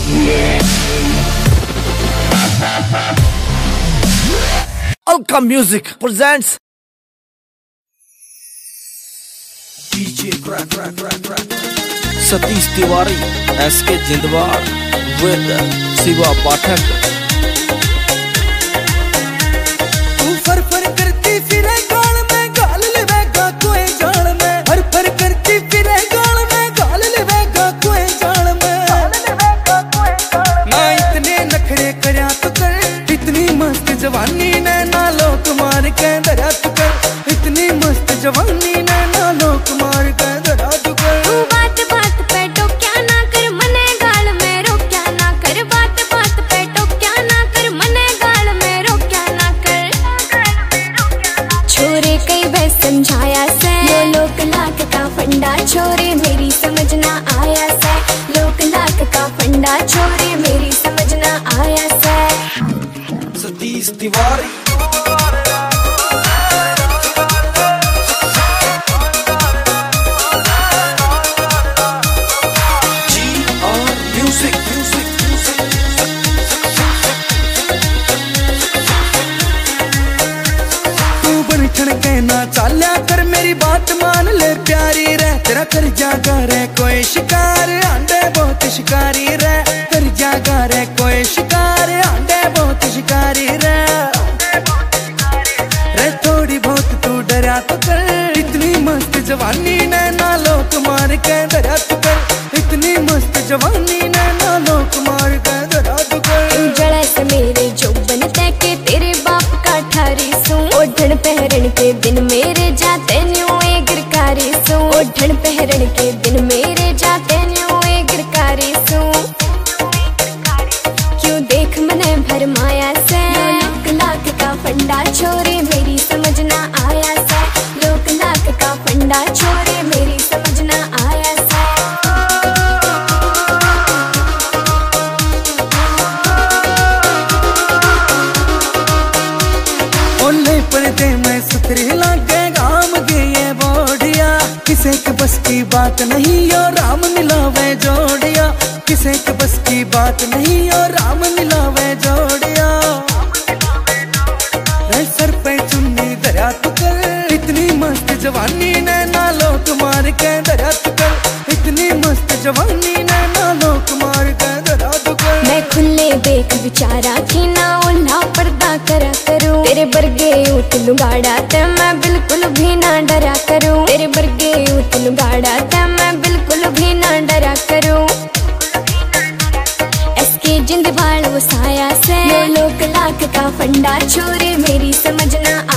Alka Music presents Satish Tiwari, SK Jindwal with Shiva Pathak. फर फर करती फिरे गाल में गाल लेवेगा कोई जान में, फर फर करती फिरे गाल में गाल लेवेगा कोई जान में। ना इतने नखरे करया तो कर, इतनी मस्त जवानी ने ना लो कुमार के दरा तू कर, इतनी मस्त जवानी ने ना लो कुमार के दरा तू कर। तू बात बात पे टोक्या ना कर, मने गाल में रोक्या ना कर, बात बात पे टोक्या ना कर, मने गाल में रोक्या ना कर। छोरे कई बार समझाया से, यो लोक लाख का फंडा छोरे मेरी समझ ना आया से, लोक लाख का फंडा छोरे मेरी समझ ना आया से। Satish Tiwari. कहना चाल्या कर मेरी बात मान ले प्यारी रे, तेरा कर जागा रे कोई शिकार आंडे बहुत शिकारी रे, कर जागा रे कोई शिकार आंडे बहुत शिकारी रे। रे थोड़ी बहुत तू डरा तो कर, इतनी मस्त जवानी ने ना लो कुमार के डरा तू कर, इतनी मस्त जवानी ने ना लो कुमार के डरा तू कर। जड़ा से मेरे जो बनते के तेरे बाप का ठारी सू, ओढ़न पहरन के दिन मेरे जाते न्यू ए गिरकारी सू, ओढ़न पहरन के दिन मेरे जाते न्यू ए गिरकारी सू। क्यों देख मने भरमाया से, लोक लाख का फंडा छोरे मेरी समझ ना आया से, लोक लाख का फंडा छोरे मेरी समझ ना आया से। ओले पर्दे में सुथरी लागे गाम गे ये बोडिया, किसे के बस की बात नहीं यो राम मिलावे जोड़िया, किसे के बस की बात नहीं यो राम मिलावे जोड़िया। रे सर पे चुन्नी दरा तू कर, इतनी मस्त जवानी ने ना लो कुमार के दरा तू कर, इतनी मस्त जवानी ने ना लो कुमार के दरा तू कर। मैं खुले देख विचारा की ना उल्हा पर्दा करा करूं, तेरे बरगे उठ लुगाड़ा ते मैं बिल्कुल भी ना डरा करूं, तेरे बरगे उठ लुगाड़ा ते मैं बिल्कुल भी ना डरा करूं। एसके जिंदवाल वो साया से, यो लोक लाख का फंडा छोरे मेरी समझ ना